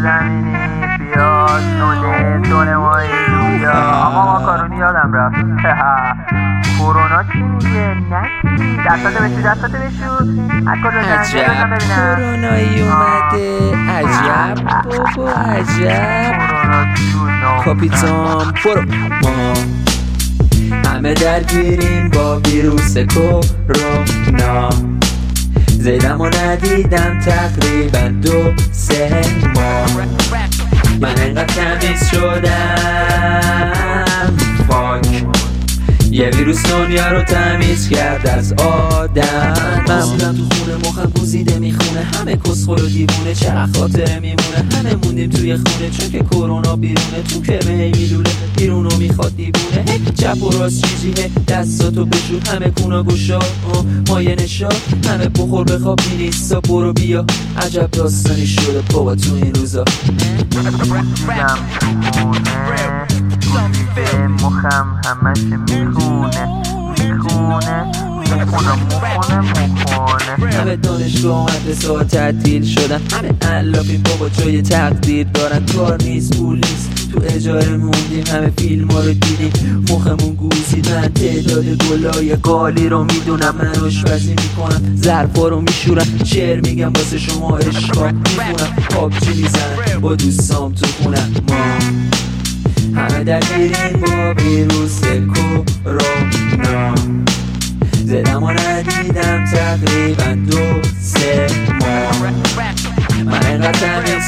زمینی پیاز نوده دونمایی رویا. آقا ماکارونی یادم رفت. کرونا چی میگه؟ نکی دستاتو بشو از کجا عجب کرونایی اومده، عجب بابا عجب. کاپیتان برو. ما همه درگیریم با ویروس کرونا، زیدم و ندیدم تقریبا 2-3 ماه. من انقدر تمیز شدم فاک، یه ویروس دنیا رو تمیز کرد از آدم. من بودم تو خونه مخم گوزیده میخونه، همه کسخل و دیوونه چقدر خاطره میمونه. همه موندیم توی خونه چون که کرونا بیرونه، تو که به هی میلوله بیرونو میخواد دیوونه. چپ و راست چیزیه دستاتو بشور، همه کونا گوشا مایه نشا، همه بخور بخواب نیستا برو بیا. عجب داستانی شده بابا تو این روزا. مخم همش میخونه همه دانشگاه مدرسه ها تعطیل شدن، همه علافیم بابا جای تقدیر دارن. کار نیست پول نیست تو اجاره موندیم، همه فیلم ها رو دیدیم مخمون گوزید. من تعداد گلای قالی رو میدونم، من آشپزی میکنم ظرفا رو میشورم، شعر میگم واسه شما عشقا میخونم، پابجی میزنم با دوستام تو خونم. ما همه درگیریم با ویروس کرونا، زدم و ندیدم تقریبا 2-3 ماه. من اینقدر تمیز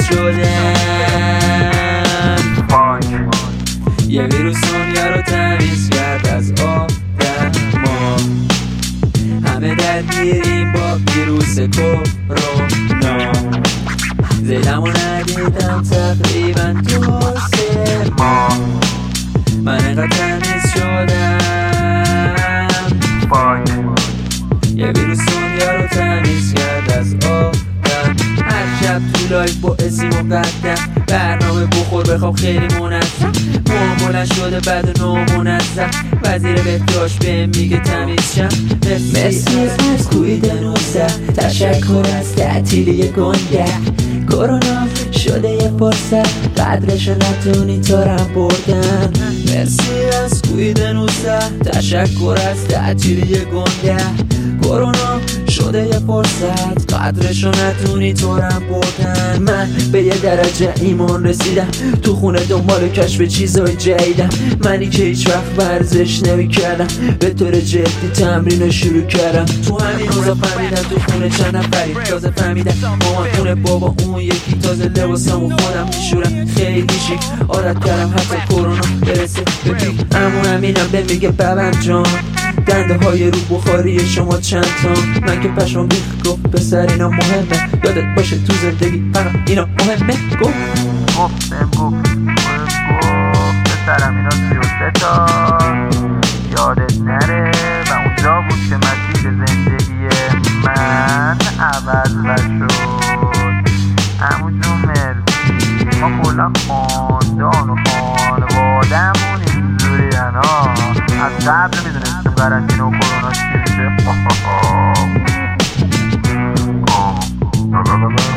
شدم فاک، یه ویروس دنیا رو تمیز کرد از آدم. ما همه درگیریم با ویروس کرونا، زدم و ندیدم تقریبا 2-3 ماه. من اینقدر تمیز شدم فاک، یه ویروس دنیا رو تمیز کرد از آدم. هر شب تو لایف با اسیم و قدم، برنامه بخور بخواب خیلی منظم، بلند شده بعد نامنظم، وزیر بهداشت بهم میگه تمیز شم. مرسی از کوید 19، تشکر از تعطیلی گنگه. کرونا شده یه فرصت، قدرشو نتونی تا رم بردن. مرسی از کوید 19، تشکر از تعطیلی گنگه. کرونا شده یه فرصت، قدرشو نتونی تو رم بردن. من به یه درجه ایمان رسیدم، تو خونه دنبال کشف چیزای جدیدم. منی که هیچ وقت ورزش نمی کردم، به طور جدی تمرین رو شروع کردم. تو همین روزا فهمیدم تو خونه چند نفری تازه فهمیدم مامان خونه بابا اون یکی، تازه لباسامو خودم میشورم خیلی شیک. عادت کردم حتی کرونا برسه به پیک. امون امینم به میگه ببن جان، دنده های رو بخاری شما چند تا. من که پشمام ریخت گفت پسر اینا مهمه، یادت باشه تو زندگی فقط اینا مهمه. گفتم پسرم اینا 33 تا یادت نره. و اونجا بود که مسیر زندگی من عوض شد. عمو جون مرسی، ما کلا خاندان و خانواده‌مون اینجوری ها. از قبل میدونستیم قرنطینه و کرونا چی میشه.